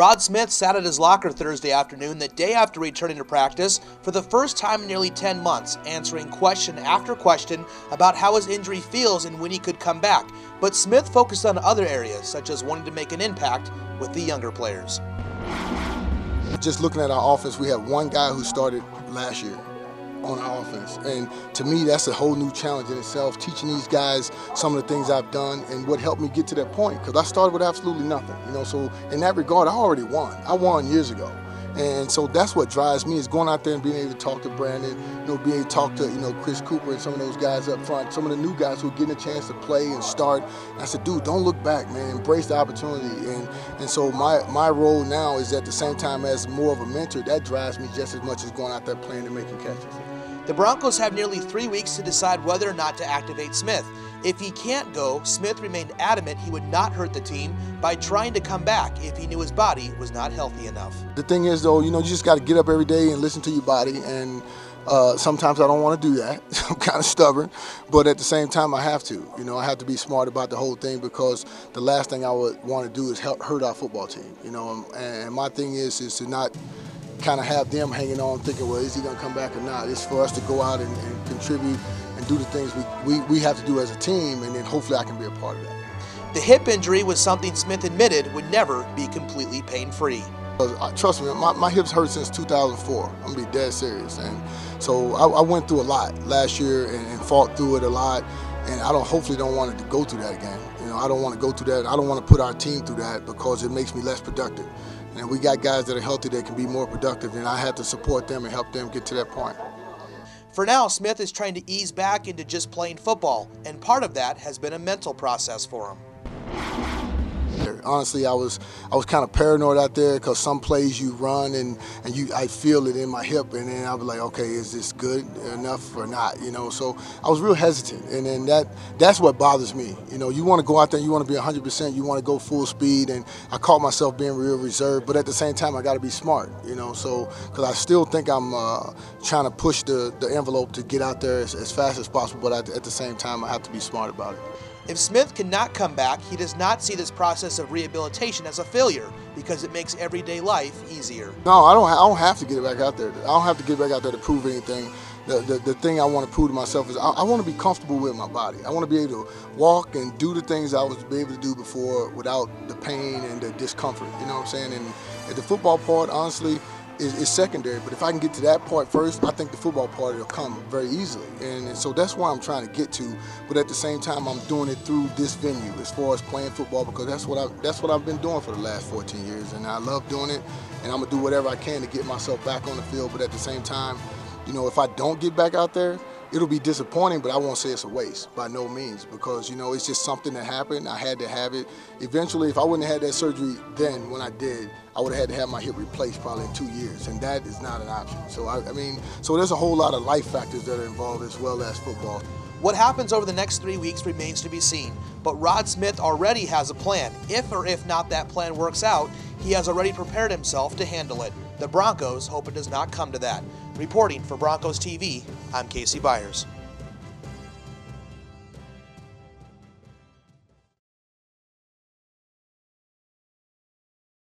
Rod Smith sat at his locker Thursday afternoon, the day after returning to practice, for the first time in nearly 10 months, answering question after question about how his injury feels and when he could come back. But Smith focused on other areas, such as wanting to make an impact with the younger players. Just looking at our offense, we have one guy who started last year on our offense, and to me that's a whole new challenge in itself, teaching these guys some of the things I've done and what helped me get to that point, because I started with absolutely nothing, so in that regard I already won. I won years ago, and so that's what drives me, is going out there and being able to talk to Brandon, being able to talk to Chris Cooper and some of those guys up front, some of the new guys who are getting a chance to play and start. I said, dude, don't look back, man, embrace the opportunity. And so my role now is, at the same time, as more of a mentor. That drives me just as much as going out there playing and making catches. The Broncos have nearly 3 weeks to decide whether or not to activate Smith. If he can't go, Smith remained adamant he would not hurt the team by trying to come back if he knew his body was not healthy enough. The thing is, though, you just got to get up every day and listen to your body, and sometimes I don't want to do that. I'm kind of stubborn, but at the same time I have to. I have to be smart about the whole thing, because the last thing I would want to do is hurt our football team. And my thing is to not kind of have them hanging on thinking, well, is he going to come back or not? It's for us to go out and contribute and do the things we have to do as a team, and then hopefully I can be a part of that. The hip injury was something Smith admitted would never be completely pain-free. Trust me, my hips hurt since 2004. I'm going to be dead serious. And so I went through a lot last year and fought through it a lot, and I hopefully don't want to go through that again. I don't want to go through that. I don't want to put our team through that, because it makes me less productive. And we got guys that are healthy that can be more productive, and I have to support them and help them get to that point. For now, Smith is trying to ease back into just playing football, and part of that has been a mental process for him. Honestly, I was kind of paranoid out there, because some plays you run and I feel it in my hip, and then I was like, okay, is this good enough or not? So I was real hesitant, and then that's what bothers me. You want to go out there, you want to be 100%, you want to go full speed, and I caught myself being real reserved, but at the same time I got to be smart, so because I still think I'm trying to push the envelope to get out there as fast as possible, but at the same time I have to be smart about it. If Smith cannot come back, he does not see this process of rehabilitation as a failure, because it makes everyday life easier. No, I don't have to get it back out there. I don't have to get back out there to prove anything. The thing I want to prove to myself is I want to be comfortable with my body. I want to be able to walk and do the things I was able to do before without the pain and the discomfort. You know what I'm saying? And the football part, honestly, is secondary, but if I can get to that part first, I think the football part will come very easily, and so that's where I'm trying to get to. But at the same time, I'm doing it through this venue as far as playing football, because that's what I've been doing for the last 14 years, and I love doing it, and I'm gonna do whatever I can to get myself back on the field. But at the same time, if I don't get back out there, it'll be disappointing, but I won't say it's a waste, by no means, because, it's just something that happened. I had to have it. Eventually, if I wouldn't have had that surgery then, when I did, I would have had to have my hip replaced probably in 2 years, and that is not an option. So, so there's a whole lot of life factors that are involved, as well as football. What happens over the next 3 weeks remains to be seen, but Rod Smith already has a plan. If not that plan works out, he has already prepared himself to handle it. The Broncos hope it does not come to that. Reporting for Broncos TV, I'm Casey Byers.